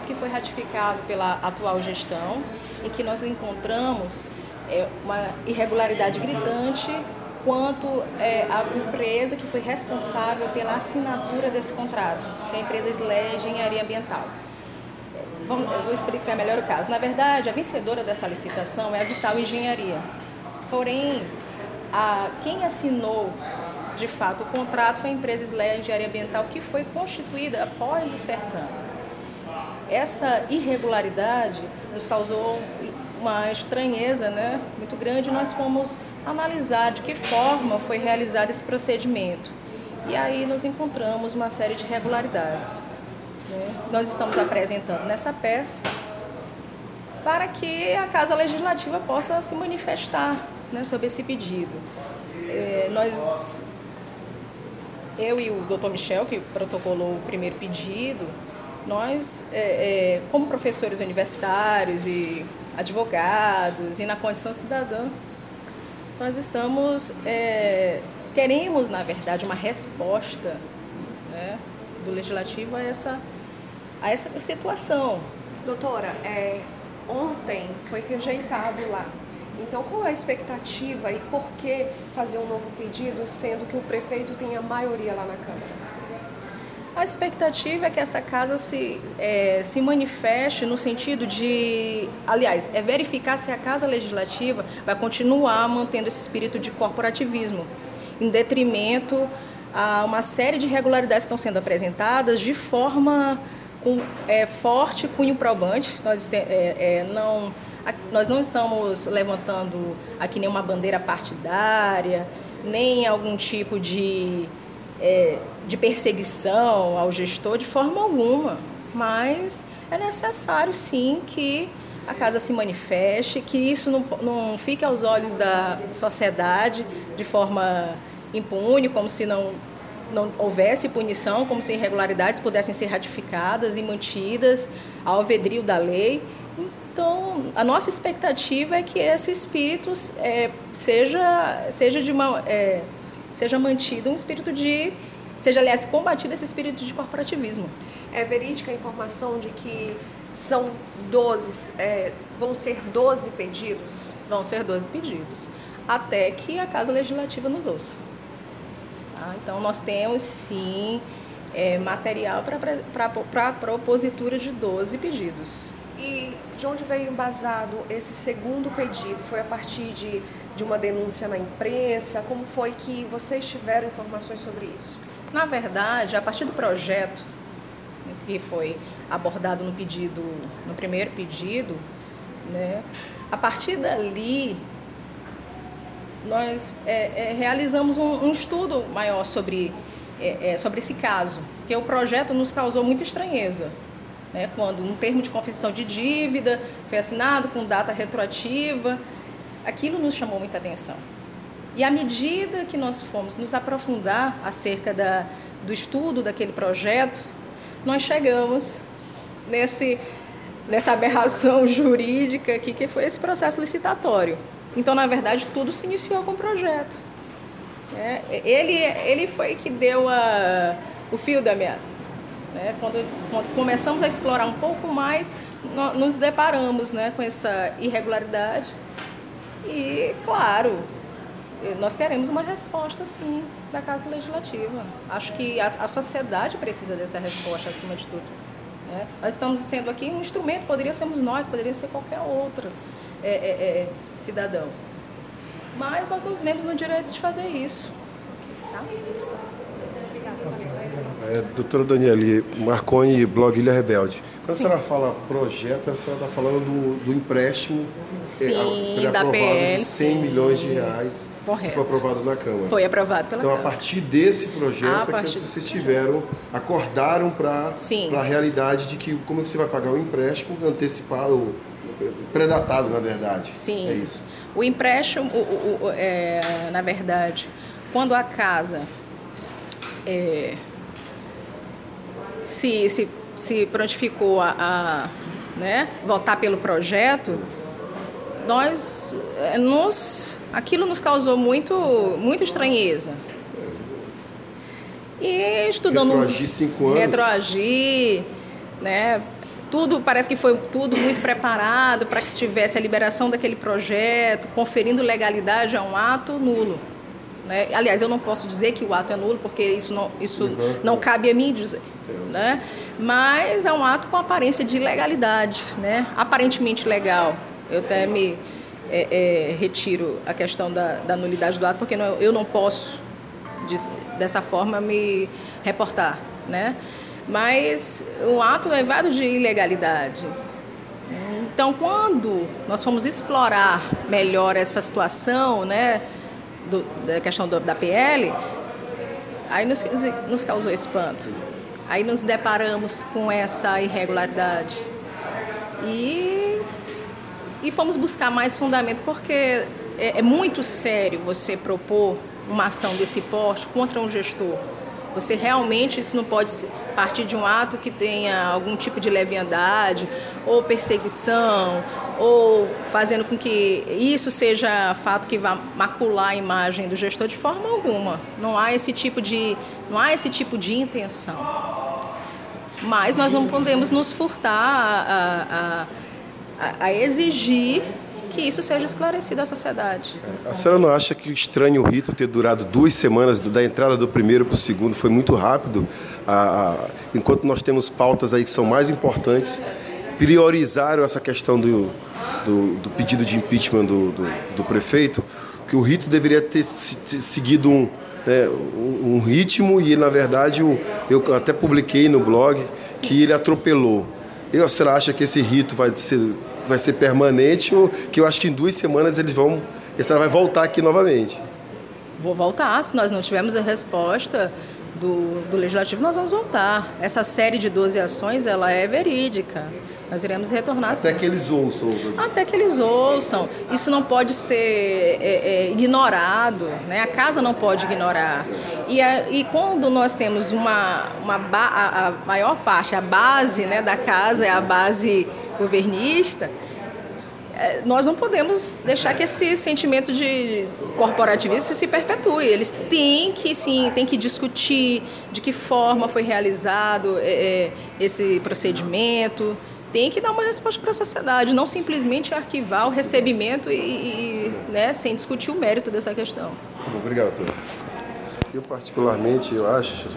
que foi ratificado pela atual gestão, em que nós encontramos uma irregularidade gritante quanto à empresa que foi responsável pela assinatura desse contrato, que é a empresa SLE Engenharia Ambiental. Eu vou explicar melhor o caso. Na verdade, a vencedora dessa licitação é a Vital Engenharia. Porém, quem assinou, de fato, o contrato foi a empresa SLE Engenharia Ambiental, que foi constituída após o certame. Essa irregularidade nos causou uma estranheza, né, muito grande. Nós fomos analisar de que forma foi realizado esse procedimento. E aí nós encontramos uma série de irregularidades. Nós estamos apresentando nessa peça para que a Casa Legislativa possa se manifestar, né, sobre esse pedido. Eu e o Dr. Michel, que protocolou o primeiro pedido, nós, como professores universitários e advogados e na condição cidadã, nós queremos, na verdade, uma resposta, né, do Legislativo a essa situação. Doutora, ontem foi rejeitado lá. Então, qual é a expectativa e por que fazer um novo pedido, sendo que o prefeito tem a maioria lá na Câmara? A expectativa é que essa casa se manifeste no sentido de, aliás, verificar se a Casa Legislativa vai continuar mantendo esse espírito de corporativismo, em detrimento a uma série de irregularidades que estão sendo apresentadas de forma com forte cunho probante. Nós não estamos levantando aqui nenhuma bandeira partidária, nem algum tipo de perseguição ao gestor, de forma alguma. Mas é necessário, sim, que a casa se manifeste, que isso não fique aos olhos da sociedade de forma impune, como se não houvesse punição, como se irregularidades pudessem ser ratificadas e mantidas ao alvedrio da lei. Então, a nossa expectativa é que esse espírito seja mantido seja, aliás, combatido esse espírito de corporativismo. É verídica a informação de que vão ser 12 pedidos? Vão ser 12 pedidos, até que a Casa Legislativa nos ouça. Então, nós temos, sim, material para a propositura de 12 pedidos. E de onde veio embasado esse segundo pedido? Foi a partir de uma denúncia na imprensa? Como foi que vocês tiveram informações sobre isso? Na verdade, a partir do projeto que foi abordado no primeiro pedido, né, a partir dali, nós realizamos um estudo maior sobre esse caso, porque o projeto nos causou muita estranheza, né, quando um termo de confissão de dívida foi assinado com data retroativa, aquilo nos chamou muita atenção. E à medida que nós fomos nos aprofundar acerca do estudo daquele projeto, nós chegamos nessa aberração jurídica aqui, que foi esse processo licitatório. Então, na verdade, tudo se iniciou com o projeto. Ele foi que deu o fio da meada. Quando começamos a explorar um pouco mais, nos deparamos, né, com essa irregularidade. E, claro, nós queremos uma resposta, sim, da Casa Legislativa. Acho que a sociedade precisa dessa resposta, acima de tudo. Nós estamos sendo aqui um instrumento, poderia sermos nós, poderia ser qualquer outro cidadão. Mas nós nos vemos no direito de fazer isso. Tá? Doutora Daniele Marconi, blog Ilha Rebelde. Quando a senhora fala projeto, a senhora está falando do empréstimo da PL, de 100 milhões de reais. Correto. Que foi aprovado na Câmara. Foi aprovado pela Câmara. Então, a partir desse projeto que vocês acordaram para a realidade de que como você vai pagar o empréstimo antecipado, predatado, na verdade. Sim. É isso. O empréstimo, na verdade, quando a casa se prontificou a votar pelo projeto, aquilo nos causou muita estranheza. E estudando... Retroagir 5 anos. Retroagir, né? tudo parece que foi tudo muito preparado para que se tivesse a liberação daquele projeto, conferindo legalidade a um ato nulo. Né? Aliás, eu não posso dizer que o ato é nulo, porque isso não cabe a mim dizer. Né? Mas é um ato com aparência de legalidade, né? Aparentemente legal. Eu até me retiro a questão da nulidade do ato, porque eu não posso, dessa forma, me reportar. Né? Mas um ato levado de ilegalidade. Então, quando nós fomos explorar melhor essa situação, né, da questão da PL, aí nos causou espanto. Aí nos deparamos com essa irregularidade e fomos buscar mais fundamento, porque é muito sério você propor uma ação desse porte contra um gestor. Você realmente, isso não pode partir de um ato que tenha algum tipo de leviandade ou perseguição, ou fazendo com que isso seja fato que vá macular a imagem do gestor de forma alguma. Não há esse tipo de intenção. Mas nós não podemos nos furtar a exigir que isso seja esclarecido à sociedade. A senhora não acha que estranho o rito ter durado 2 semanas, da entrada do primeiro para o segundo, foi muito rápido? Enquanto nós temos pautas aí que são mais importantes, priorizaram essa questão do pedido de impeachment do prefeito, que o rito deveria ter seguido um ritmo e, na verdade, eu até publiquei no blog que ele atropelou. A senhora acha que esse rito vai ser permanente, ou que eu acho que em 2 semanas a senhora vai voltar aqui novamente? Vou voltar. Se nós não tivermos a resposta do Legislativo, nós vamos voltar. Essa série de 12 ações, ela é verídica. Nós iremos retornar. Até que eles ouçam. Até que eles ouçam. Isso não pode ser ignorado, né? A casa não pode ignorar. E quando nós temos a maior parte, a base, né, da casa é a base governista, nós não podemos deixar que esse sentimento de corporativismo se perpetue. Eles têm que discutir de que forma foi realizado esse procedimento, tem que dar uma resposta para a sociedade, não simplesmente arquivar o recebimento né, sem discutir o mérito dessa questão. Obrigado, doutor. Eu particularmente, eu acho